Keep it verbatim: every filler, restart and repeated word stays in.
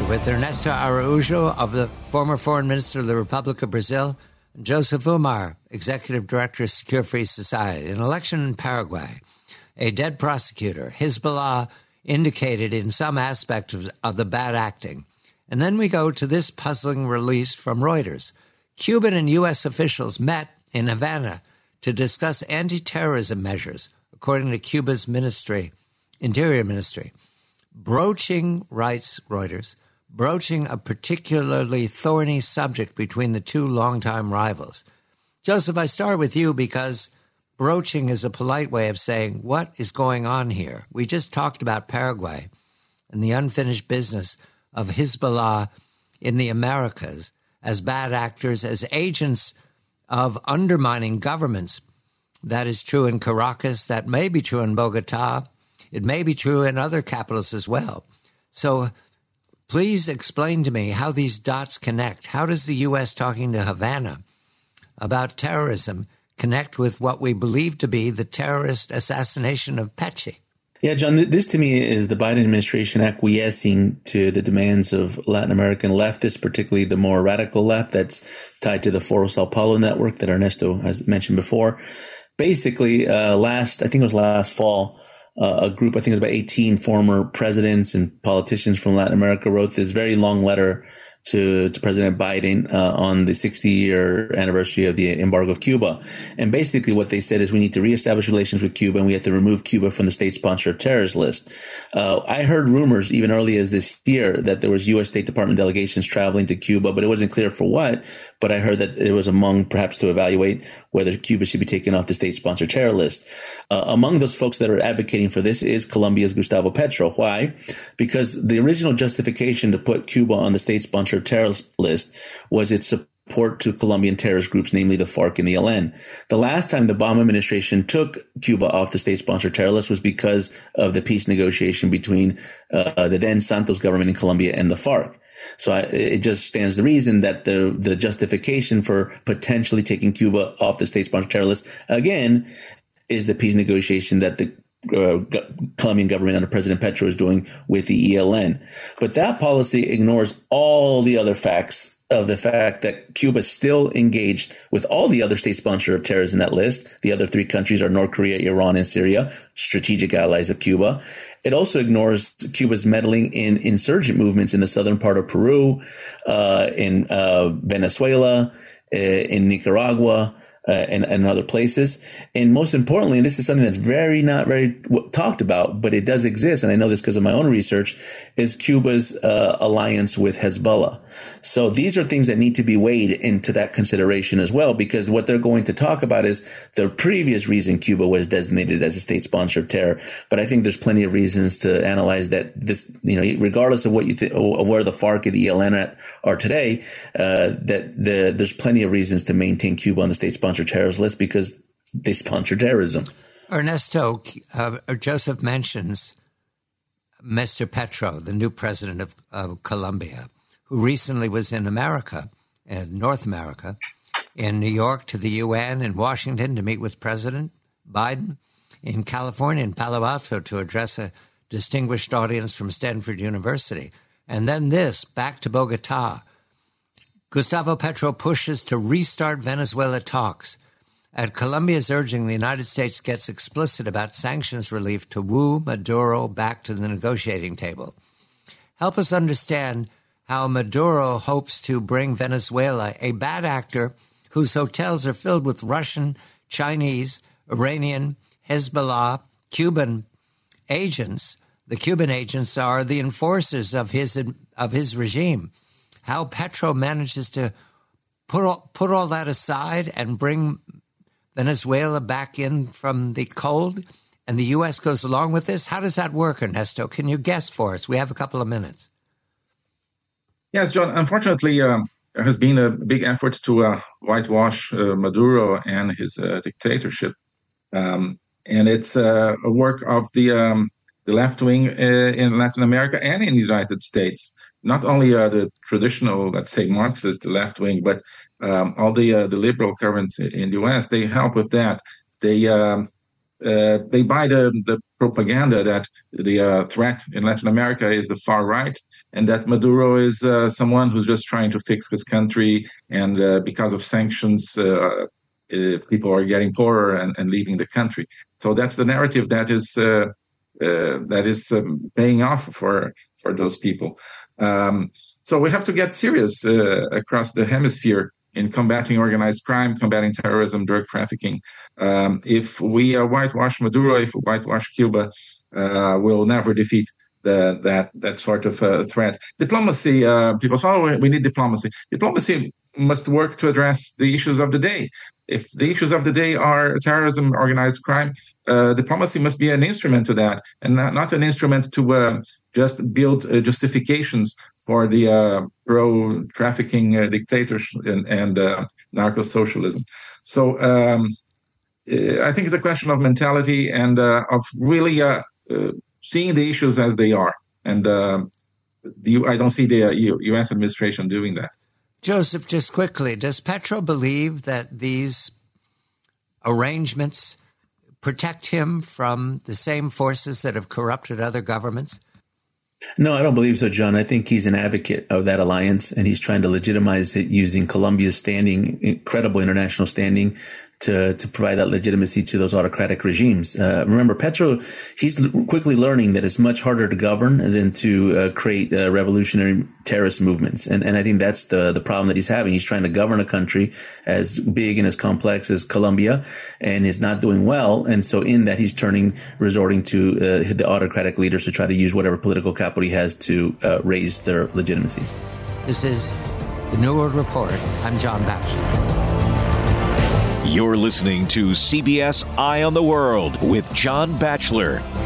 with Ernesto Araújo, of the former Foreign Minister of the Republic of Brazil, and Joseph Umar, Executive Director of Secure Free Society. An election in Paraguay, a dead prosecutor, Hezbollah indicated in some aspect of, of the bad acting. And then we go to this puzzling release from Reuters. Cuban and U S officials met in Havana to discuss anti-terrorism measures, according to Cuba's ministry, Interior Ministry. Broaching, writes Reuters, broaching a particularly thorny subject between the two longtime rivals. Joseph, I start with you because broaching is a polite way of saying what is going on here. We just talked about Paraguay and the unfinished business of Hezbollah in the Americas as bad actors, as agents of undermining governments. That is true in Caracas. That may be true in Bogota. It may be true in other capitals as well. So please explain to me how these dots connect. How does the U S talking to Havana about terrorism connect with what we believe to be the terrorist assassination of Pecci? Yeah, John, this to me is the Biden administration acquiescing to the demands of Latin American leftists, particularly the more radical left that's tied to the Foro Sao Paulo network that Ernesto has mentioned before. Basically, uh, last, I think it was last fall, Uh, a group, I think it was about eighteen former presidents and politicians from Latin America wrote this very long letter to, to President Biden uh, on the sixty-year anniversary of the embargo of Cuba. And basically what they said is we need to reestablish relations with Cuba and we have to remove Cuba from the state sponsor of terrorist list. Uh, I heard rumors even early as this year that there was U S State Department delegations traveling to Cuba, but it wasn't clear for what. But I heard that it was among perhaps to evaluate whether Cuba should be taken off the state sponsor terror list. Uh, among those folks that are advocating for this is Colombia's Gustavo Petro. Why? Because the original justification to put Cuba on the state sponsor terrorist list was its support to Colombian terrorist groups, namely the FARC and the E L N. The last time the Obama administration took Cuba off the state sponsor terror list was because of the peace negotiation between uh, the then Santos government in Colombia and the FARC. So I, it just stands to reason that the the justification for potentially taking Cuba off the state sponsor terror list, again, is the peace negotiation that the uh, Colombian government under President Petro is doing with the E L N. But that policy ignores all the other facts of the fact that Cuba is still engaged with all the other state sponsors of terrorists in that list. The other three countries are North Korea, Iran, and Syria, strategic allies of Cuba. It also ignores Cuba's meddling in insurgent movements in the southern part of Peru, uh, in uh, Venezuela, uh, in Nicaragua, Uh, and, and other places. And most importantly, and this is something that's very not very w- talked about, but it does exist, and I know this because of my own research, is Cuba's uh, alliance with Hezbollah. So these are things that need to be weighed into that consideration as well, because what they're going to talk about is the previous reason Cuba was designated as a state sponsor of terror. But I think there's plenty of reasons to analyze that this, you know, regardless of what you think, of where the FARC and the E L N are today, uh, that the, there's plenty of reasons to maintain Cuba on the state sponsor terrorist list because they sponsor terrorism. Ernesto, uh, Joseph mentions Mister Petro, the new president of, of Colombia, who recently was in America, in North America, in New York to the U N, in Washington to meet with President Biden, in California, in Palo Alto to address a distinguished audience from Stanford University. And then this, back to Bogota. Gustavo Petro pushes to restart Venezuela talks. At Colombia's urging, the United States gets explicit about sanctions relief to woo Maduro back to the negotiating table. Help us understand how Maduro hopes to bring Venezuela, a bad actor whose hotels are filled with Russian, Chinese, Iranian, Hezbollah, Cuban agents. The Cuban agents are the enforcers of his of his regime. How Petro manages to put all, put all that aside and bring Venezuela back in from the cold, and the U S goes along with this? How does that work, Ernesto? Can you guess for us? We have a couple of minutes. Yes, John. Unfortunately, um, there has been a big effort to uh, whitewash uh, Maduro and his uh, dictatorship. Um, and it's uh, a work of the, um, the left wing uh, in Latin America and in the United States. Not only uh, the traditional, let's say, Marxist left wing, but um, all the uh, the liberal currents in the U S, they help with that. They um, uh, they buy the, the propaganda that the uh, threat in Latin America is the far right, and that Maduro is uh, someone who's just trying to fix his country, and uh, because of sanctions, uh, uh, people are getting poorer and, and leaving the country. So that's the narrative that is uh, uh, that is um, paying off for for those people. Um, so we have to get serious uh, across the hemisphere in combating organized crime, combating terrorism, drug trafficking. Um, if we uh, whitewash Maduro, if we whitewash Cuba, uh, we'll never defeat the, that that sort of uh, threat. Diplomacy, uh, people say, oh, we need diplomacy. Diplomacy must work to address the issues of the day. If the issues of the day are terrorism, organized crime, uh, diplomacy must be an instrument to that, and not, not an instrument to uh, just build uh, justifications for the uh, pro-trafficking uh, dictators and, and uh, narco-socialism. So um, I think it's a question of mentality and uh, of really uh, uh, seeing the issues as they are. And uh, the, I don't see the uh, U S administration doing that. Joseph, just quickly, does Petro believe that these arrangements protect him from the same forces that have corrupted other governments? No, I don't believe so, John. I think he's an advocate of that alliance, and he's trying to legitimize it using Colombia's standing, incredible international standing, to to provide that legitimacy to those autocratic regimes. Uh, remember, Petro, he's l- quickly learning that it's much harder to govern than to uh, create uh, revolutionary terrorist movements. And and I think that's the, the problem that he's having. He's trying to govern a country as big and as complex as Colombia, and is not doing well. And so in that, he's turning, resorting to uh, the autocratic leaders to try to use whatever political capital he has to uh, raise their legitimacy. This is the New World Report. I'm John Batchelor. You're listening to C B S Eye on the World with John Batchelor.